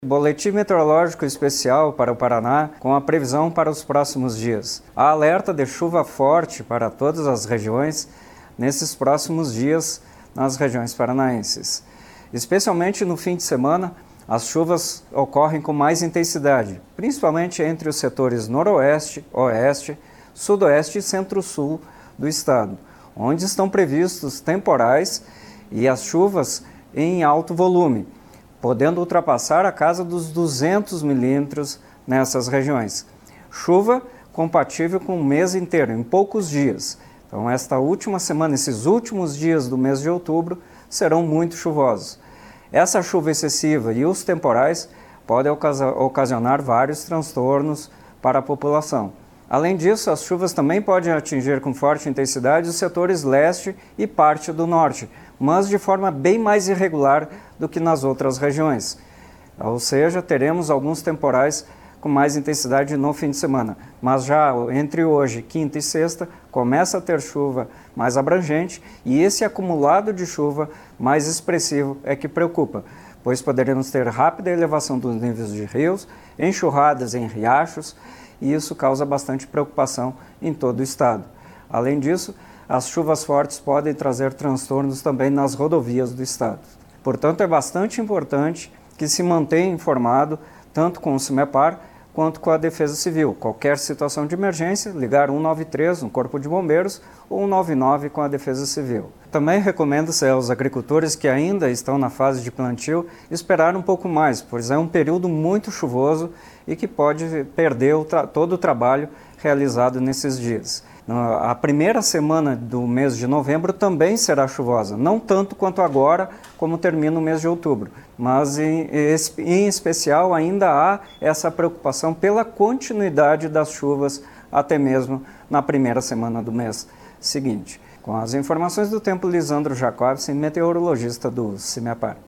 Boletim meteorológico especial para o Paraná com a previsão para os próximos dias. Há alerta de chuva forte para todas as regiões nesses próximos dias nas regiões paranaenses. Especialmente no fim de semana, as chuvas ocorrem com mais intensidade, principalmente entre os setores noroeste, oeste, sudoeste e centro-sul do estado, onde estão previstos temporais e as chuvas em alto volume, podendo ultrapassar a casa dos 200 milímetros nessas regiões. Chuva compatível com o mês inteiro, em poucos dias. Então, esta última semana, esses últimos dias do mês de outubro, serão muito chuvosos. Essa chuva excessiva e os temporais podem ocasionar vários transtornos para a população. Além disso, as chuvas também podem atingir com forte intensidade os setores leste e parte do norte, mas de forma bem mais irregular do que nas outras regiões. Ou seja, teremos alguns temporais com mais intensidade no fim de semana. Mas já entre hoje, quinta e sexta, começa a ter chuva mais abrangente e esse acumulado de chuva mais expressivo é que preocupa, pois poderemos ter rápida elevação dos níveis de rios, enxurradas em riachos, e isso causa bastante preocupação em todo o estado. Além disso, as chuvas fortes podem trazer transtornos também nas rodovias do estado. Portanto, é bastante importante que se mantenha informado tanto com o CIMEPAR quanto com a Defesa Civil. Qualquer situação de emergência, ligar 193 no Corpo de Bombeiros ou 199 com a Defesa Civil. Também recomendo-se aos agricultores que ainda estão na fase de plantio esperar um pouco mais, pois é um período muito chuvoso e que pode perder todo o trabalho realizado nesses dias. A primeira semana do mês de novembro também será chuvosa, não tanto quanto agora, como termina o mês de outubro, mas em especial ainda há essa preocupação pela continuidade das chuvas até mesmo na primeira semana do mês seguinte. Com as informações do tempo, Lisandro Jacobsen, meteorologista do CIMEPAR.